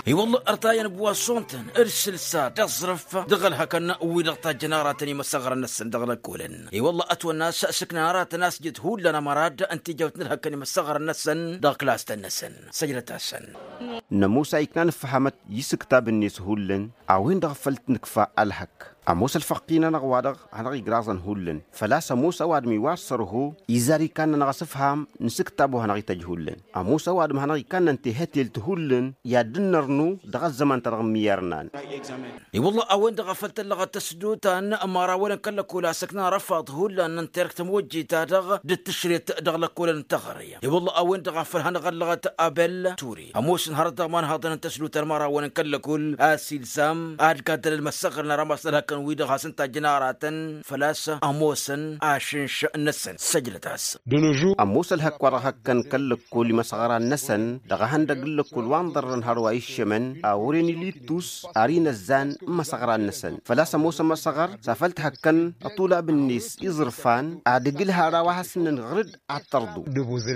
اي والله ارتاين بواسونتن ارسل سا تصرف دغلها كنا ويدغتا جناراتني مسغر الناس دغل كولن اي والله اتو الناس سكنا رات ناس جت هول لنا مراد انت جوت لها كني مسغر الناس دغ كلاس الناس سجلتها سن نموسى يكنان فهمت يسكتاب الناس هولن عوين دغفلت نكفى الحك أموس الفقينا نغوادغ هنغي جرازن هولن فلا سموس أواد ميواسره إزاري كان نغسفهم نسكتابو هنغي تجهولن أموس أواد هنغي كان انتهتيل تهولن يا دنرنو دغ الزمان ترغم ميارنان اي والله أوين دغفلت لغا تسدوتان أمارا وين كلا كولا سكنا رفض هولن ننترك تموجي تادغ دتشريت دغلا كولا نتغريا اي والله أوين دغفل هنغل لغا أبل توري أموس نهارد مان هاضن تسدوت المارا وين كلا كل آسيل سام آد كادر المسغر نرمس لها ويدغ هاسنتا جناراتن فلاسة أموسن عشنش نسن سجلتاس أموس الهك ورهك كان كل كل مسغرا نسن دغهن دقل كل وانضر نهاروا الشمن أوريني ليتوس أرين الزان مسغرا نسن فلاسة موسى مسغر سافلت هكن أطولع بالنيس إزرفان أدقلها رواها سنن غرد أعترضو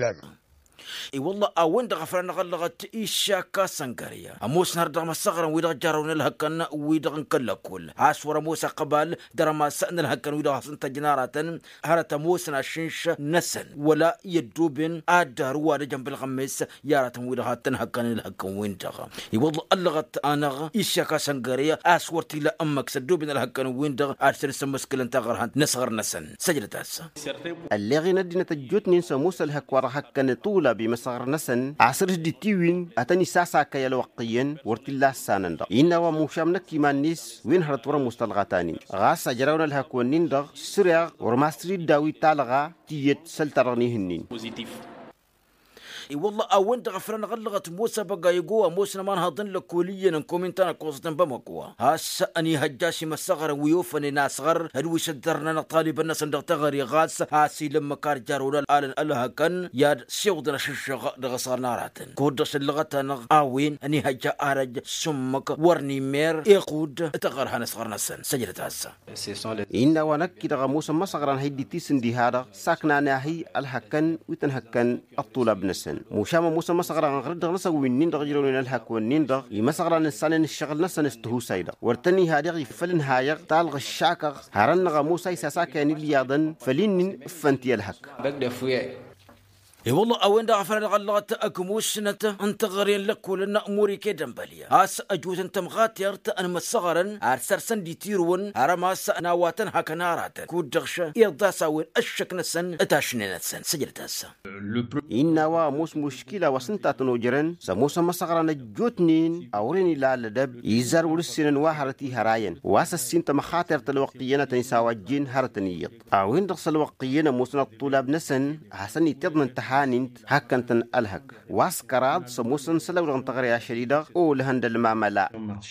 اي والله أوين دغفر نغلغت إيشاكا سنغاريا أموس نهار دغم الصغر ويدغ جارون الهكن ويدغ نكلا كل عاسورا موسى قبال درما سأن الهكن ويدغ سنتا جنارة هارة موسى نشنش نسن ولا يدوبن آدار وارا جنب الغميس يارة ويدغ هاتن هكن الهكن ويندغ اي والله ألغت أنا إيشاكا سنغاريا عاسورتي لأمك سدوبن الهكن ويندغ عاسر سمسكل انتغر هانت نصغر نسن سجلتاس اللي ندينا تجوت ننسى موسى الهك ورا هكن طولة بمسغر نسن عصر دي تيوين أتاني ساسا كيال وقيا ورتلا سانندا إنا ومشامنا كيمان نيس وين هرت ورا مستلغاتاني غاس جراونا الهكونين دغ سريع ورماستري داوي تالغا تيت سلترغني هنين اي والله أوين دغفرنا غلغت موسى بقى يقوى موسى ما نهضن لكوليا نكومنتانا قوصتن بمقوى هاس أني هجاسي مسغر ويوفني ناسغر هدوي سدرنا طالب الناس ندغ تغري غاس هاسي لما كار جارونا الآن ألها كان ياد سيودنا ششغ دغصار ناراتن كودس اللغتنا أوين أني هجا أرج سمك ورني مير يقود تغرها نسغر نسن سجلت هاسا إنا ونكي دغ موسى مسغران هيدي تيسن دي هذا ساكنا ناهي الهكن وتنهكن الطلاب نسن موشام موسى مسغران غرد نسا وينين دغ جيرون الهك ونين دغ يمسغران السنن الشغل نسن استهو سايدا ورتني هادي فلن هايغ تالغ الشاكغ هرن موسى ساساكاني ليادن فلين فنتي الهك اي والله أوين دغفر غلغت أكموش سنة أنت غرين لك ولنا أموري كيدن باليا هاس أجوز أنت مغاتيرت أنا مسغرن عرسرسن دي تيرون هرماس ناواتن هكناراتن كود دغشة يضاساوين أشك نسن أتاشنين نسن سجلت هسا إنا وموس مشكلة وسنتا تنوجرن سموسى مسغران جوتنين أوريني لا لدب يزار ورسنن واحرتي هراين واسا السنت مخاطرت الوقتينة تنساوا الجين هرتنيط أوين دغس الوقتينة موسنا الطلاب نسن حسني تضمن هانينت هكنتن الهك واسكراد سموسن سلورن تغريا شديدة أول هندل معملا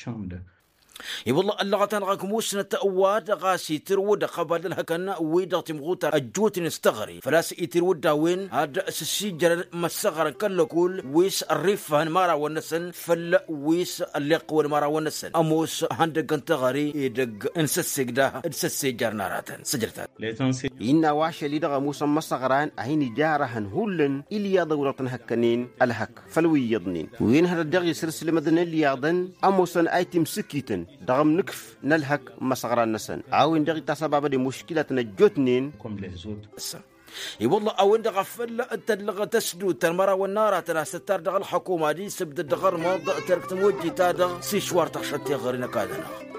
اي والله اللغتان غاكموس نتأواد غاسي ترود قبل الهكنا ويدا تمغوتا الجوت نستغري فلاس يترود وين هذا السجر مسغر كلكول ويس الرفهن مارا ونسن فل ويس اللقو مارا ونسن اموس هندق انتغري يدق انسسجدا انسسجر ناراتن سجرتات إنا واشلي دغ موسى مسغران أهين جارهن هولن إليا دورة هكنين الهك فلوي يضنين وين هذا الدغ يسرسل مدن الياضن أموسن أيتم سكيتن دغم نكف نلهك مسغران نسن عاوين دغ تسبب دي مشكلة نجوتنين اي والله أوين دغفل انت لغة تسدو تنمرا والنارة تنا ستار دغ الحكومة دي سبد دغر موضع ترك تموجي تادغ سيشوار تخشتي غيرنا كادنا